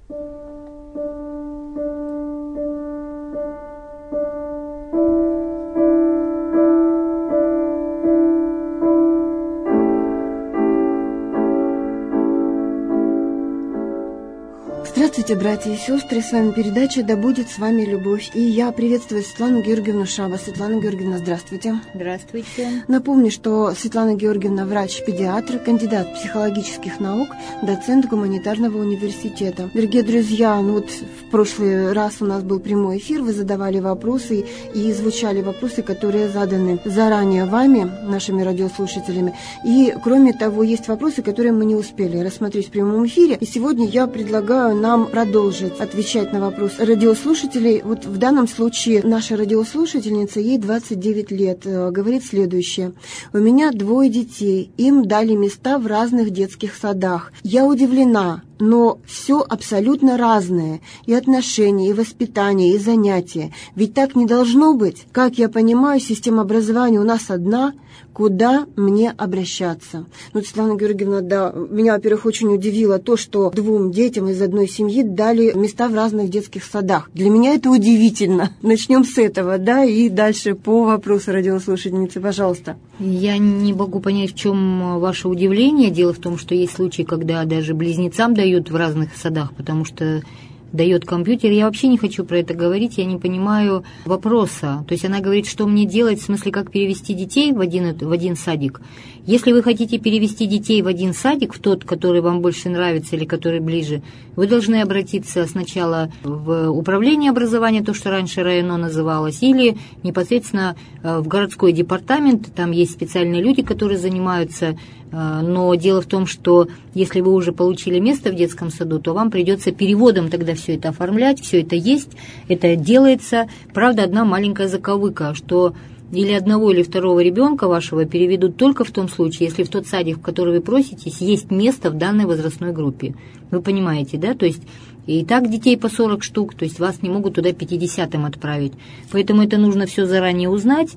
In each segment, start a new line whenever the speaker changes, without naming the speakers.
Здравствуйте, братья и сестры, с вами передача «Да будет с вами любовь». И я приветствую Светлану Георгиевну Шаба. Светлана Георгиевна, здравствуйте.
Здравствуйте.
Напомню, что Светлана Георгиевна врач-педиатр, кандидат психологических наук, доцент гуманитарного университета. Дорогие друзья, в прошлый раз у нас был прямой эфир, вы задавали вопросы и звучали вопросы, которые заданы заранее вами, нашими радиослушателями. И, кроме того, есть вопросы, которые мы не успели рассмотреть в прямом эфире. И сегодня я предлагаю нам продолжить отвечать на вопрос радиослушателей. Вот в данном случае наша радиослушательница, ей 29 лет, говорит следующее. У меня 2 детей, им дали места в разных детских садах. Я удивлена, но все абсолютно разное. И отношения, и воспитание, и занятия. Ведь так не должно быть. Как я понимаю, система образования у нас одна. Куда мне обращаться? Светлана Георгиевна, да, меня, во-первых, очень удивило то, что 2 детям из одной семьи дали места в разных детских садах. Для меня это удивительно. Начнем с этого, да, и дальше по вопросу радиослушательницы, пожалуйста.
Я не могу понять, в чем ваше удивление. Дело в том, что есть случаи, когда даже близнецам дают в разных садах, потому что дает компьютер. Я вообще не хочу про это говорить, я не понимаю вопроса. То есть она говорит, что мне делать, в смысле, как перевести детей в один садик. Если вы хотите перевести детей в один садик, в тот, который вам больше нравится или который ближе, вы должны обратиться сначала в управление образования, то, что раньше РайОНО называлось, или непосредственно в городской департамент. Там есть специальные люди, которые занимаются. Но дело в том, что если вы уже получили место в детском саду, то вам придется переводом тогда все это оформлять, все это есть, это делается. Правда, одна маленькая заковыка, что или одного, или второго ребенка вашего переведут только в том случае, если в тот садик, в который вы проситесь, есть место в данной возрастной группе. Вы понимаете, да? То есть и так детей по 40 штук, то есть вас не могут туда 50-м отправить. Поэтому это нужно все заранее узнать,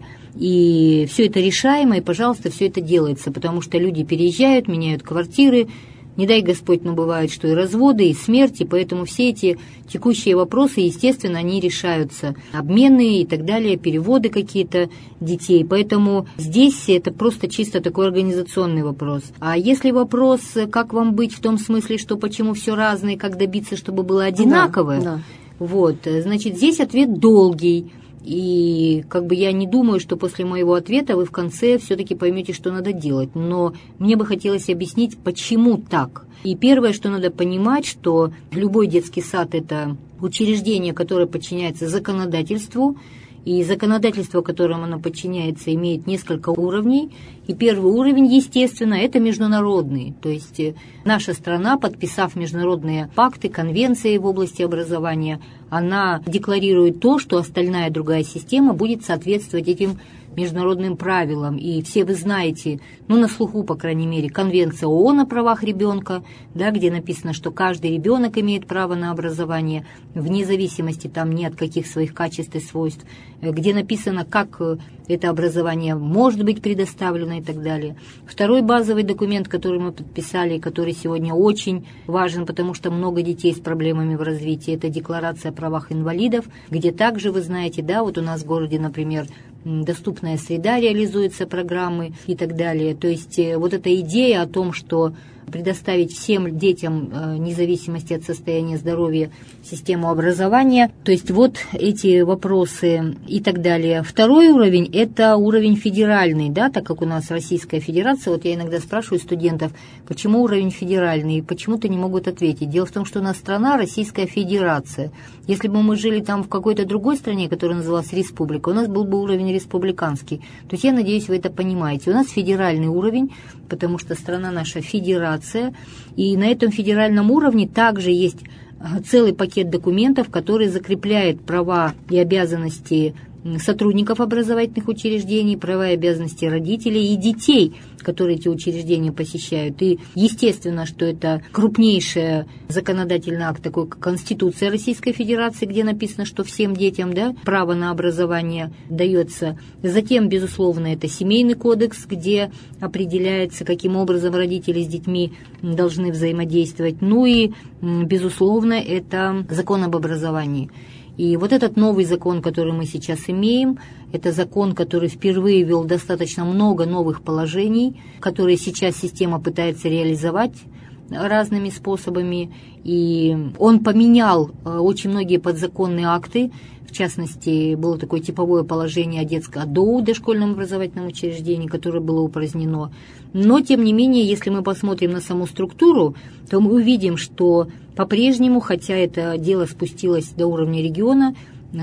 и все это решаемо, и, пожалуйста, все это делается, потому что люди переезжают, меняют квартиры, не дай Господь, но бывает, что и разводы, и смерти, поэтому все эти текущие вопросы, естественно, они решаются. Обмены и так далее, переводы какие-то детей. Поэтому здесь это просто чисто такой организационный вопрос. А если вопрос, как вам быть в том смысле, что почему все разное, как добиться, чтобы было одинаковое,
да.
Значит, здесь ответ долгий. И я не думаю, что после моего ответа вы в конце все-таки поймете, что надо делать. Но мне бы хотелось объяснить, почему так. И первое, что надо понимать, что любой детский сад – это учреждение, которое подчиняется законодательству. И законодательство, которому оно подчиняется, имеет несколько уровней. И первый уровень, естественно, это международный. То есть наша страна, подписав международные пакты, конвенции в области образования, она декларирует то, что остальная другая система будет соответствовать этим международным правилам. И все вы знаете, на слуху, по крайней мере, Конвенция ООН о правах ребенка, да, где написано, что каждый ребенок имеет право на образование, вне зависимости там ни от каких своих качеств и свойств, где написано, как это образование может быть предоставлено и так далее. Второй базовый документ, который мы подписали, который сегодня очень важен, потому что много детей с проблемами в развитии, это Декларация о правах инвалидов, где также, вы знаете, да, вот у нас в городе, например, доступная среда, реализуются программы и так далее. То есть вот эта идея о том, что предоставить всем детям, вне зависимости от состояния здоровья, систему образования. То есть вот эти вопросы и так далее. Второй уровень – это уровень федеральный, да, так как у нас Российская Федерация. Вот я иногда спрашиваю студентов, почему уровень федеральный, и почему-то не могут ответить. Дело в том, что у нас страна Российская Федерация. Если бы мы жили там в какой-то другой стране, которая называлась республика, у нас был бы уровень республиканский. То есть я надеюсь, вы это понимаете. У нас федеральный уровень, потому что страна наша федерация, и на этом федеральном уровне также есть целый пакет документов, который закрепляет права и обязанности сотрудников образовательных учреждений, права и обязанности родителей и детей, которые эти учреждения посещают. И естественно, что это крупнейший законодательный акт, такой как Конституция Российской Федерации, где написано, что всем детям, да, право на образование дается. Затем, безусловно, это Семейный кодекс, где определяется, каким образом родители с детьми должны взаимодействовать. Ну и, безусловно, это закон об образовании. И вот этот новый закон, который мы сейчас имеем, это закон, который впервые ввел достаточно много новых положений, которые сейчас система пытается реализовать разными способами. И он поменял очень многие подзаконные акты. В частности, было такое типовое положение о ДОУ, дошкольном образовательном учреждении, которое было упразднено. Но, тем не менее, если мы посмотрим на саму структуру, то мы увидим, что по-прежнему, хотя это дело спустилось до уровня региона,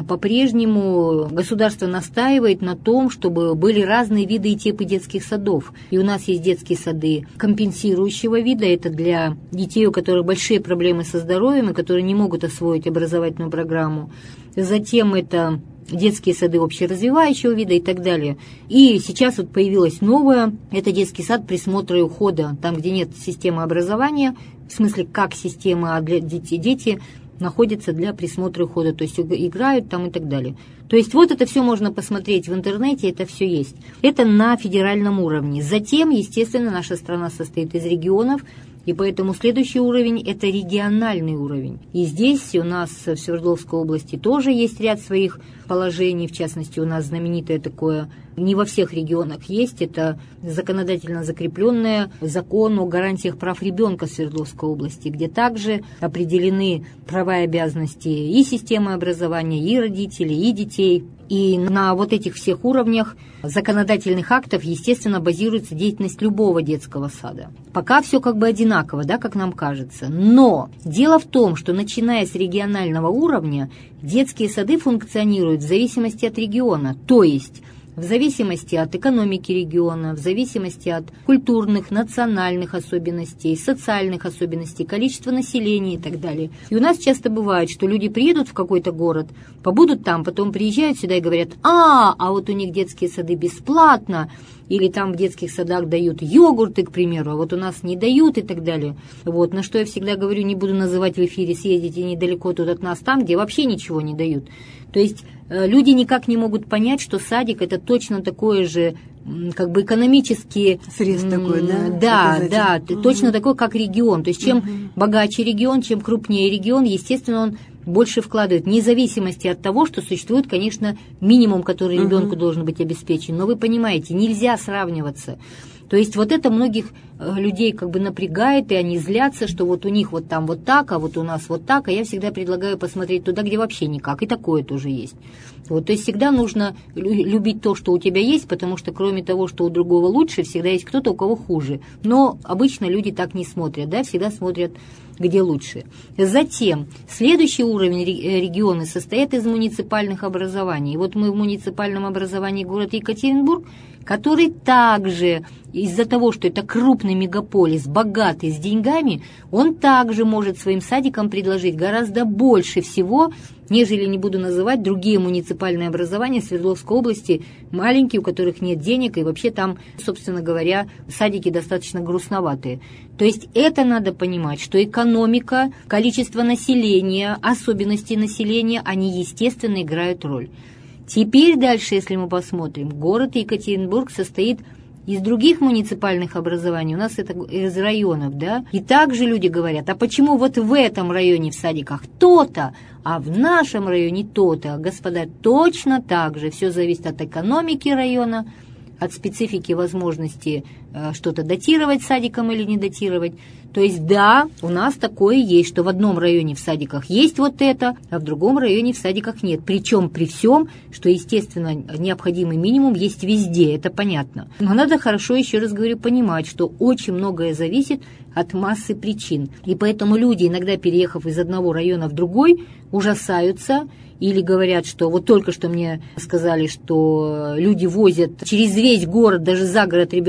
по-прежнему государство настаивает на том, чтобы были разные виды и типы детских садов. И у нас есть детские сады компенсирующего вида, это для детей, у которых большие проблемы со здоровьем и которые не могут освоить образовательную программу. Затем это детские сады общеразвивающего вида и так далее. И сейчас вот появилось новое, это детский сад присмотра и ухода, там, где нет системы образования, в смысле как система, а для дети находятся для присмотра и ухода, то есть играют там и так далее. То есть вот это все можно посмотреть в интернете, это все есть. Это на федеральном уровне. Затем, естественно, наша страна состоит из регионов, и поэтому следующий уровень – это региональный уровень. И здесь у нас в Свердловской области тоже есть ряд своих положений, в частности, у нас знаменитое такое, не во всех регионах есть, это законодательно закрепленный закон о гарантиях прав ребенка в Свердловской области, где также определены права и обязанности и системы образования, и родителей, и детей. И на вот этих всех уровнях законодательных актов, естественно, базируется деятельность любого детского сада. Пока все как бы одинаково, да, как нам кажется. Но дело в том, что начиная с регионального уровня, детские сады функционируют в зависимости от региона. То есть в зависимости от экономики региона, в зависимости от культурных, национальных особенностей, социальных особенностей, количества населения и так далее. И у нас часто бывает, что люди приедут в какой-то город, побудут там, потом приезжают сюда и говорят: а вот у них детские сады бесплатно, или там в детских садах дают йогурты, к примеру, а вот у нас не дают и так далее. Вот, на что я всегда говорю, не буду называть в эфире, съездите недалеко тут от нас, там, где вообще ничего не дают. То есть люди никак не могут понять, что садик – это точно такое же, как бы экономически…
Срез такой, да?
Да, точно такой, как регион. То есть чем богаче регион, чем крупнее регион, естественно, он больше вкладывает, вне зависимости от того, что существует, конечно, минимум, который ребенку должен быть обеспечен. Но вы понимаете, нельзя сравниваться. То есть вот это многих людей как бы напрягает, и они злятся, что вот у них вот там вот так, а вот у нас вот так, а я всегда предлагаю посмотреть туда, где вообще никак, и такое тоже есть. Вот, то есть всегда нужно любить то, что у тебя есть, потому что кроме того, что у другого лучше, всегда есть кто-то, у кого хуже. Но обычно люди так не смотрят, да, всегда смотрят, где лучше. Затем, следующий уровень регионы состоят из муниципальных образований. И вот мы в муниципальном образовании город Екатеринбург, который также из-за того, что это крупный мегаполис, богатый, с деньгами, он также может своим садикам предложить гораздо больше всего, нежели, не буду называть, другие муниципальные образования Свердловской области, маленькие, у которых нет денег, и вообще там, собственно говоря, садики достаточно грустноватые. То есть это надо понимать, что экономика, количество населения, особенности населения, они, естественно, играют роль. Теперь дальше, если мы посмотрим, город Екатеринбург состоит из других муниципальных образований, у нас это из районов, да, и также люди говорят: а почему вот в этом районе в садиках то-то, а в нашем районе то-то? Господа, точно так же, все зависит от экономики района, от специфики возможности что-то датировать садиком или не датировать. То есть да, у нас такое есть, что в одном районе в садиках есть вот это, а в другом районе в садиках нет. Причем при всем, что, естественно, необходимый минимум есть везде, это понятно. Но надо хорошо, еще раз говорю, понимать, что очень многое зависит от массы причин. И поэтому люди, иногда переехав из одного района в другой, ужасаются или говорят, что вот только что мне сказали, что люди возят через весь город, даже за город ребенка в садик,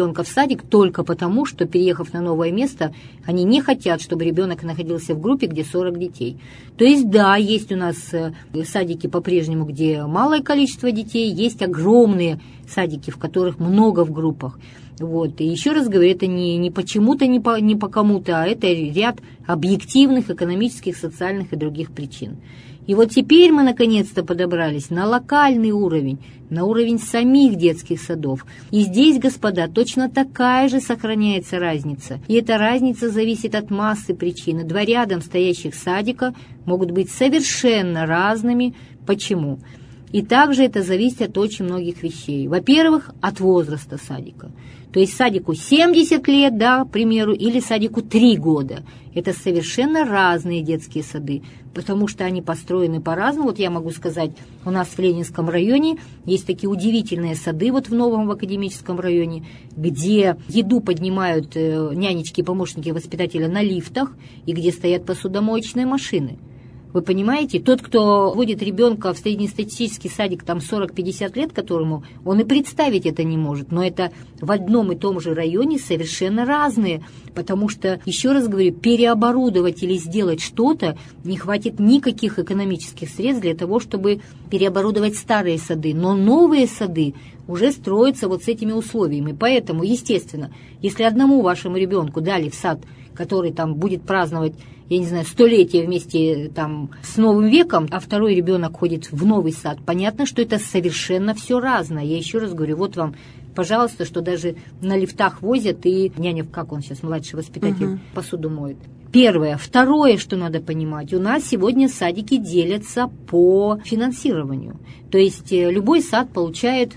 садик только потому, что, переехав на новое место, они не хотят, чтобы ребенок находился в группе, где 40 детей. То есть, да, есть у нас садики по-прежнему, где малое количество детей, есть огромные садики, в которых много в группах. Вот. И еще раз говорю, это не почему-то, не по кому-то, а это ряд объективных экономических, социальных и других причин. И вот теперь мы наконец-то подобрались на локальный уровень, на уровень самих детских садов. И здесь, господа, точно такая же сохраняется разница. И эта разница зависит от массы причин. И два рядом стоящих садика могут быть совершенно разными. Почему? И также это зависит от очень многих вещей. Во-первых, от возраста садика. То есть садику 70 лет, да, к примеру, или садику 3 года. Это совершенно разные детские сады, потому что они построены по-разному. Вот я могу сказать, у нас в Ленинском районе есть такие удивительные сады, вот в новом в Академическом районе, где еду поднимают нянечки и помощники воспитателя на лифтах, и где стоят посудомоечные машины. Вы понимаете, тот, кто водит ребенка в среднестатистический садик, там 40-50 лет, которому он и представить это не может, но это в одном и том же районе совершенно разные, потому что, еще раз говорю, переоборудовать или сделать что-то не хватит никаких экономических средств для того, чтобы переоборудовать старые сады, но новые сады уже строятся вот с этими условиями. Поэтому, естественно, если одному вашему ребенку дали в сад, который там будет праздновать, я не знаю, 100-летие вместе там с Новым веком, а второй ребенок ходит в новый сад, понятно, что это совершенно все разное. Я еще раз говорю, вот вам, пожалуйста, что даже на лифтах возят, и няня, как он сейчас, младший воспитатель, посуду моет. Первое. Второе, что надо понимать, у нас сегодня садики делятся по финансированию. То есть любой сад получает,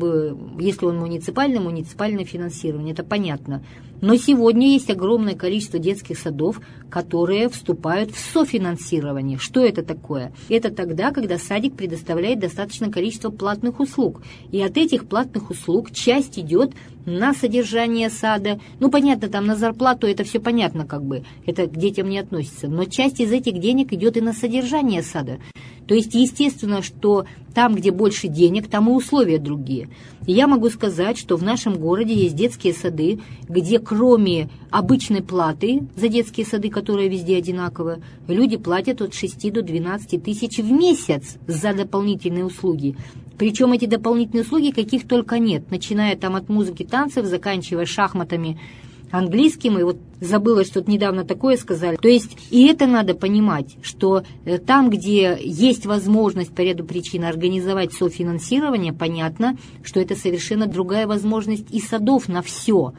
если он муниципальное финансирование, это понятно. Но сегодня есть огромное количество детских садов, которые вступают в софинансирование. Что это такое? Это тогда, когда садик предоставляет достаточное количество платных услуг. И от этих платных услуг часть идет на содержание сада. Понятно, там на зарплату это все понятно, это к детям не относится. Но часть из этих денег идет и на содержание сада. То есть, естественно, что там, где больше денег, там и условия другие. И я могу сказать, что в нашем городе есть детские сады, где кроме обычной платы за детские сады, которая везде одинаковая, люди платят от 6 до 12 тысяч в месяц за дополнительные услуги. Причем эти дополнительные услуги каких только нет, начиная там от музыки, танцев, заканчивая шахматами, английским, и вот забыла, что недавно такое сказали. То есть и это надо понимать, что там, где есть возможность по ряду причин организовать софинансирование, понятно, что это совершенно другая возможность и садов на все.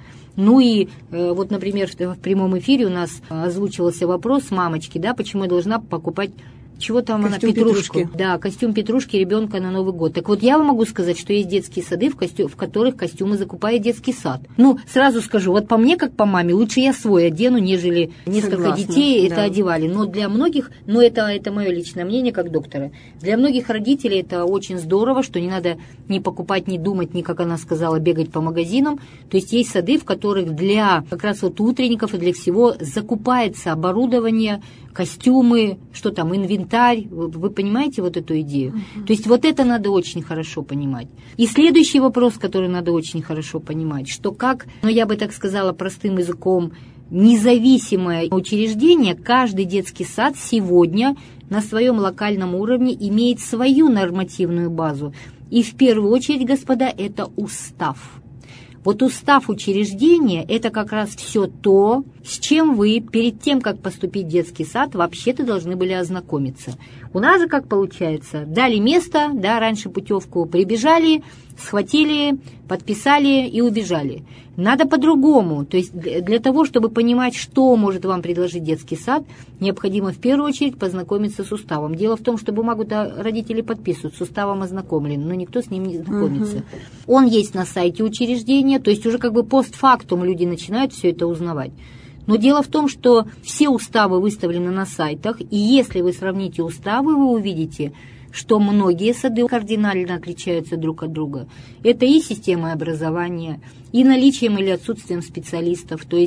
Вот, например, в прямом эфире у нас озвучивался вопрос мамочки, да, почему я должна покупать чего там
костюм
она, петрушку.
Петрушки.
Да, костюм Петрушки ребенка на Новый год. Так вот, я вам могу сказать, что есть детские сады, в которых костюмы закупает детский сад. Сразу скажу, вот по мне, как по маме, лучше я свой одену, нежели несколько детей это одевали. Но для многих, это мое личное мнение как доктора, для многих родителей это очень здорово, что не надо ни покупать, ни думать, ни, как она сказала, бегать по магазинам. То есть есть сады, в которых для как раз вот утренников и для всего закупается оборудование, костюмы, что там, инвентарь. Вы понимаете вот эту идею? То есть вот это надо очень хорошо понимать. И следующий вопрос, который надо очень хорошо понимать, что я бы так сказала простым языком, независимое учреждение, каждый детский сад сегодня на своем локальном уровне имеет свою нормативную базу. И в первую очередь, господа, это устав. Вот устав учреждения – это как раз все то, с чем вы перед тем, как поступить в детский сад, вообще-то должны были ознакомиться. У нас же как получается? Дали место, да, раньше путевку, прибежали, схватили, подписали и убежали. Надо по-другому. То есть для того, чтобы понимать, что может вам предложить детский сад, необходимо в первую очередь познакомиться с уставом. Дело в том, что бумагу-то родители подписывают, с уставом ознакомлены, но никто с ним не знакомится. Он есть на сайте учреждения, то есть уже постфактум люди начинают все это узнавать. Но дело в том, что все уставы выставлены на сайтах, и если вы сравните уставы, вы увидите, что многие сады кардинально отличаются друг от друга. Это и система образования, и наличием или отсутствием специалистов. То есть в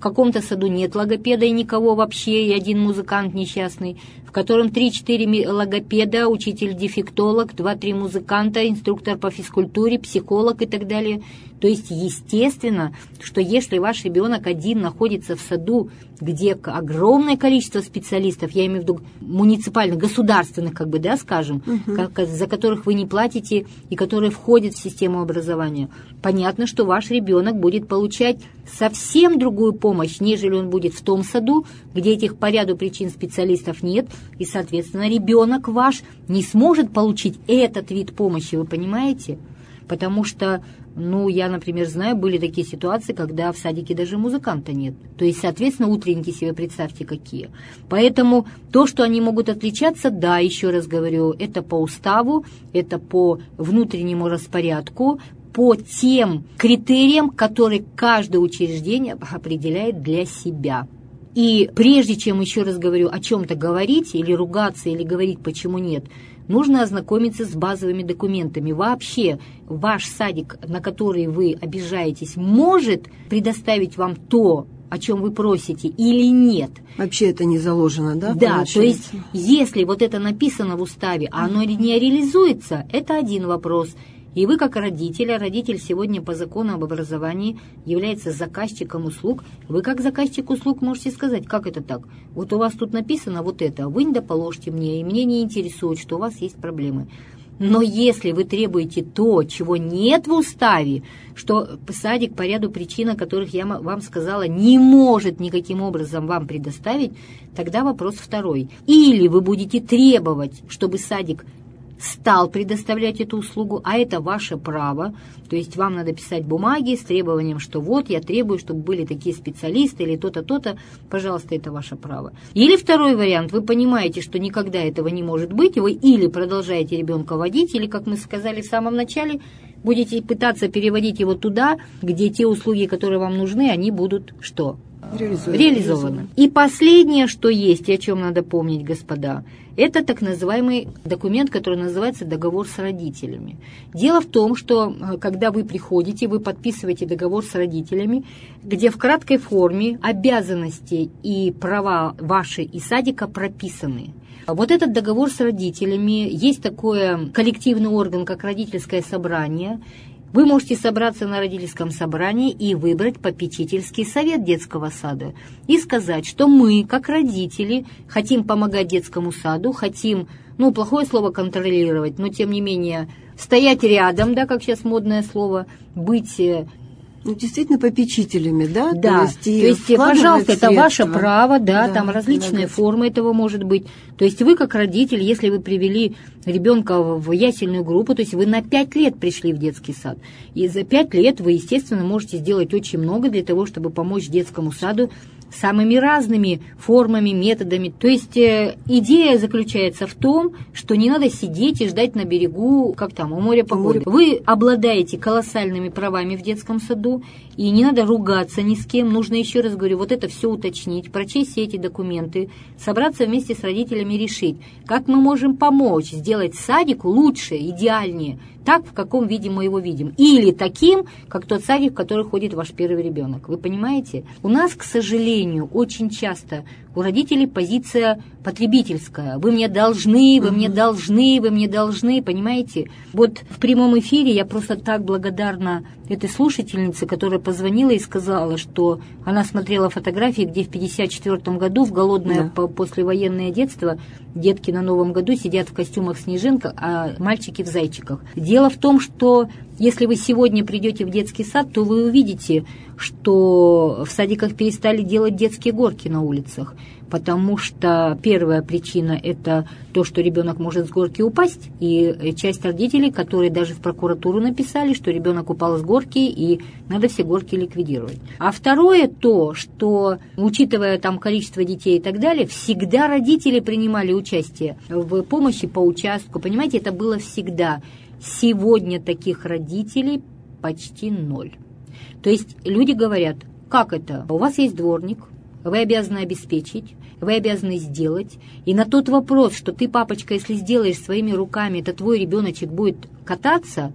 каком-то саду нет логопеда и никого вообще, и один музыкант несчастный, в котором 3-4 логопеда, учитель-дефектолог, 2-3 музыканта, инструктор по физкультуре, психолог и так далее. То есть, естественно, что если ваш ребенок один находится в саду, где огромное количество специалистов, я имею в виду муниципальных, государственных, скажем, за которых вы не платите и которые входят в систему образования, понятно, что ваш ребенок будет получать совсем другую помощь, нежели он будет в том саду, где этих по ряду причин специалистов нет, и, соответственно, ребенок ваш не сможет получить этот вид помощи, вы понимаете? Потому что, я, например, знаю, были такие ситуации, когда в садике даже музыканта нет. То есть, соответственно, утренники себе представьте какие. Поэтому то, что они могут отличаться, да, еще раз говорю, это по уставу, это по внутреннему распорядку, по тем критериям, которые каждое учреждение определяет для себя. И прежде чем, еще раз говорю, о чем-то говорить или ругаться, или говорить, почему нет, нужно ознакомиться с базовыми документами. Вообще, ваш садик, на который вы обижаетесь, может предоставить вам то, о чем вы просите, или нет.
Вообще это не заложено, да?
Да,
получается?
То есть, если вот это написано в уставе, а оно не реализуется, это один вопрос. И вы, как родитель, а родитель сегодня по закону об образовании является заказчиком услуг, вы, как заказчик услуг, можете сказать, как это так? Вот у вас тут написано вот это, вы недоположьте мне, и мне не интересует, что у вас есть проблемы. Но если вы требуете то, чего нет в уставе, что садик по ряду причин, о которых я вам сказала, не может никаким образом вам предоставить, тогда вопрос второй. Или вы будете требовать, чтобы садик стал предоставлять эту услугу, а это ваше право, то есть вам надо писать бумаги с требованием, что вот я требую, чтобы были такие специалисты или то-то, то-то, пожалуйста, это ваше право. Или второй вариант, вы понимаете, что никогда этого не может быть, и вы или продолжаете ребенка водить, или, как мы сказали в самом начале, будете пытаться переводить его туда, где те услуги, которые вам нужны, они будут что? Реализованы. И последнее, что есть, и о чем надо помнить, господа, это так называемый документ, который называется договор с родителями. Дело в том, что когда вы приходите, вы подписываете договор с родителями, где в краткой форме обязанности и права ваши и садика прописаны. Вот этот договор с родителями, есть такой коллективный орган, как родительское собрание. Вы можете собраться на родительском собрании и выбрать попечительский совет детского сада и сказать, что мы, как родители, хотим помогать детскому саду, хотим, плохое слово контролировать, но тем не менее стоять рядом, да, как сейчас модное слово, быть...
действительно попечителями, да?
Да, то есть пожалуйста, это ваше право, да, там различные формы этого может быть. То есть вы, как родитель, если вы привели ребенка в ясельную группу, то есть вы на 5 лет пришли в детский сад, и за 5 лет вы, естественно, можете сделать очень много для того, чтобы помочь детскому саду самыми разными формами, методами. То есть идея заключается в том, что не надо сидеть и ждать на берегу, у моря погоды. Вы обладаете колоссальными правами в детском саду, и не надо ругаться ни с кем. Нужно, еще раз говорю, вот это все уточнить, прочесть все эти документы, собраться вместе с родителями, решить, как мы можем помочь сделать садику лучше, идеальнее, так, в каком виде мы его видим. Или таким, как тот садик, в который ходит ваш первый ребенок. Вы понимаете? У нас, к сожалению, очень часто у родителей позиция потребительская. Вы мне должны, вы мне должны, вы мне должны, понимаете? Вот в прямом эфире я просто так благодарна этой слушательнице, которая позвонила и сказала, что она смотрела фотографии, где в 1954 году, в голодное послевоенное детство, детки на Новом году сидят в костюмах снежинка, а мальчики в зайчиках. Дело в том, что если вы сегодня придете в детский сад, то вы увидите, что в садиках перестали делать детские горки на улицах, потому что первая причина – это то, что ребенок может с горки упасть, и часть родителей, которые даже в прокуратуру написали, что ребенок упал с горки, и надо все горки ликвидировать. А второе то, что, учитывая там количество детей и так далее, всегда родители принимали участие в помощи по участку, понимаете, это было всегда. Сегодня таких родителей почти 0. То есть люди говорят, как это? У вас есть дворник, вы обязаны обеспечить, вы обязаны сделать. И на тот вопрос, что ты, папочка, если сделаешь своими руками, то твой ребеночек будет кататься,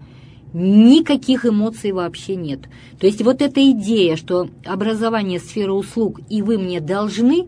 никаких эмоций вообще нет. То есть вот эта идея, что образование — сфера услуг, и вы мне должны,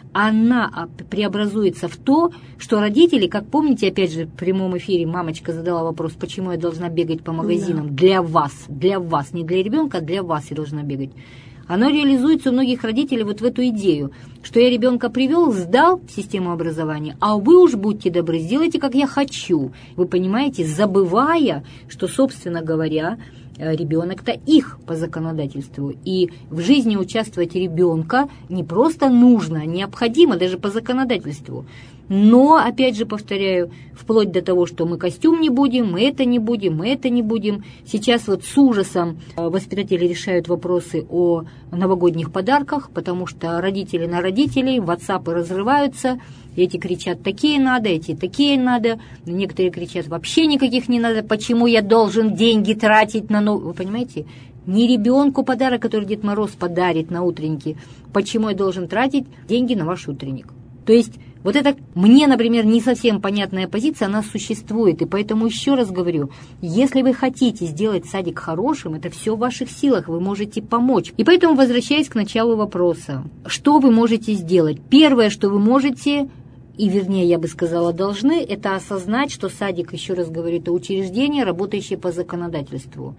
она преобразуется в то, что родители, как помните, опять же, в прямом эфире мамочка задала вопрос, почему я должна бегать по магазинам? Для вас, не для ребенка, а для вас я должна бегать. Оно реализуется у многих родителей вот в эту идею, что я ребенка привел, сдал в систему образования, а вы уж будьте добры, сделайте, как я хочу. Вы понимаете, забывая, что, собственно говоря, ребенок-то их по законодательству. И в жизни участвовать ребенка не просто нужно, необходимо даже по законодательству. Но, опять же, повторяю, вплоть до того, что мы костюм не будем, мы это не будем, мы это не будем. Сейчас вот с ужасом воспитатели решают вопросы о новогодних подарках, потому что родители на родителей, ватсапы разрываются, эти кричат «такие надо», эти «такие надо», некоторые кричат «вообще никаких не надо, почему я должен деньги тратить на новый...» Вы понимаете? Не ребенку подарок, который Дед Мороз подарит на утренники, почему я должен тратить деньги на ваш утренник. То есть вот это мне, например, не совсем понятная позиция, она существует. И поэтому еще раз говорю, если вы хотите сделать садик хорошим, это все в ваших силах, вы можете помочь. И поэтому, возвращаясь к началу вопроса, что вы можете сделать? Первое, что вы можете, и вернее, я бы сказала, должны, это осознать, что садик, еще раз говорю, это учреждение, работающее по законодательству,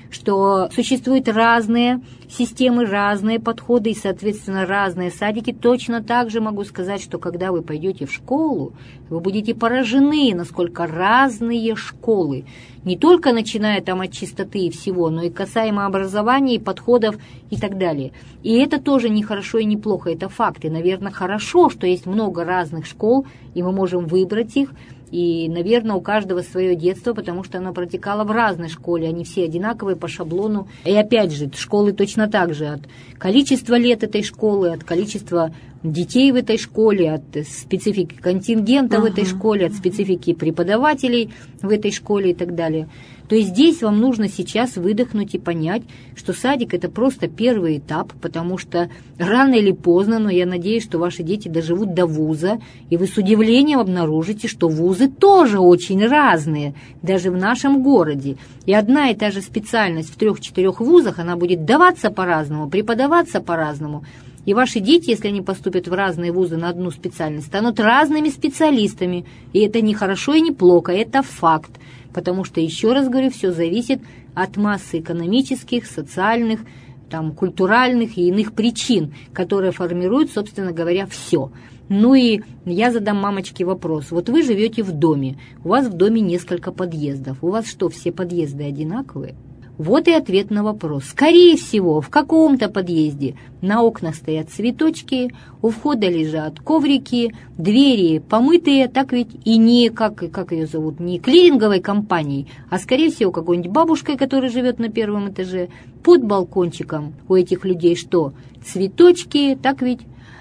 что существуют разные системы, разные подходы и, соответственно, разные садики. Точно так же могу сказать, что когда вы пойдете в школу, вы будете поражены, насколько разные школы. Не только начиная там от чистоты и всего, но и касаемо образования, и подходов и так далее. И это тоже не хорошо и не плохо, это факт. И, наверное, хорошо, что есть много разных школ, и мы можем выбрать их. И, наверное, у каждого свое детство, потому что оно протекало в разной школе, они все одинаковые по шаблону. И опять же, школы точно так же, от количества лет этой школы, от количества детей в этой школе, от специфики контингента в этой школе, от специфики преподавателей в этой школе и так далее. То есть здесь вам нужно сейчас выдохнуть и понять, что садик – это просто первый этап, потому что рано или поздно, но я надеюсь, что ваши дети доживут до вуза, и вы с удивлением обнаружите, что вузы тоже очень разные, даже в нашем городе. И одна и та же специальность в 3-4 вузах, она будет даваться по-разному, преподаваться по-разному. И ваши дети, если они поступят в разные вузы на одну специальность, станут разными специалистами. И это не хорошо и не плохо, это факт. Потому что, еще раз говорю, все зависит от массы экономических, социальных, культуральных и иных причин, которые формируют, собственно говоря, все. Ну и я задам мамочке вопрос. Вот вы живете в доме, у вас в доме несколько подъездов. У вас что, все подъезды одинаковые? Вот и ответ на вопрос. Скорее всего, в каком-то подъезде на окнах стоят цветочки, у входа лежат коврики, двери помытые, так ведь и не, как ее зовут, не клиринговой компанией, а скорее всего какой-нибудь бабушкой, которая живет на первом этаже, под балкончиком у этих людей что? Цветочки, так ведь,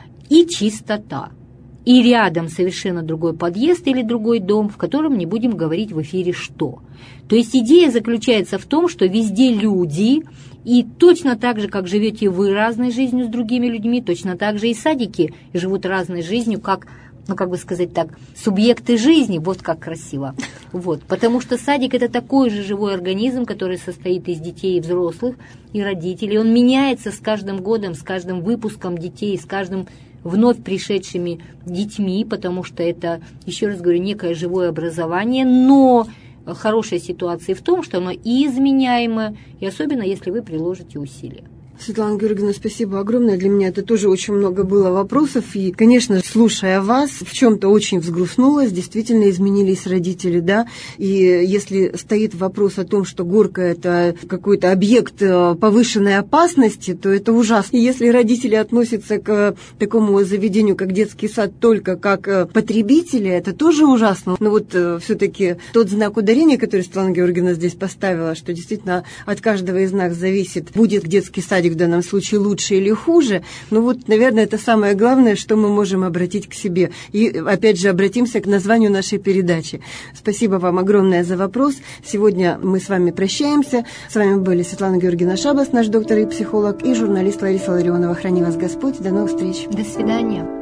и чистота. И рядом совершенно другой подъезд или другой дом, в котором не будем говорить в эфире что. То есть идея заключается в том, что везде люди, и точно так же, как живете вы разной жизнью с другими людьми, точно так же и садики живут разной жизнью, как, субъекты жизни, вот как красиво. Вот. Потому что садик – это такой же живой организм, который состоит из детей и взрослых, и родителей. Он меняется с каждым годом, с каждым выпуском детей, с каждым вновь пришедшими детьми, потому что это, еще раз говорю, некое живое образование, но хорошая ситуация в том, что оно и изменяемо, и особенно если вы приложите усилия.
Светлана Георгиевна, спасибо огромное. Для меня это тоже очень много было вопросов. И, конечно, слушая вас, в чем-то очень взгрустнулась. Действительно изменились родители, да. И если стоит вопрос о том, что горка – это какой-то объект повышенной опасности, то это ужасно. И если родители относятся к такому заведению, как детский сад, только как потребители, это тоже ужасно. Но вот все-таки тот знак ударения, который Светлана Георгиевна здесь поставила, что действительно от каждого из нас зависит, будет детский садик в данном случае лучше или хуже. Но вот, наверное, это самое главное, что мы можем обратить к себе. И, опять же, обратимся к названию нашей передачи. Спасибо вам огромное за вопрос. Сегодня мы с вами прощаемся. С вами были Светлана Георгиевна Шабас, наш доктор и психолог, и журналист Лариса Ларионова. Храни вас Господь. До новых встреч.
До свидания.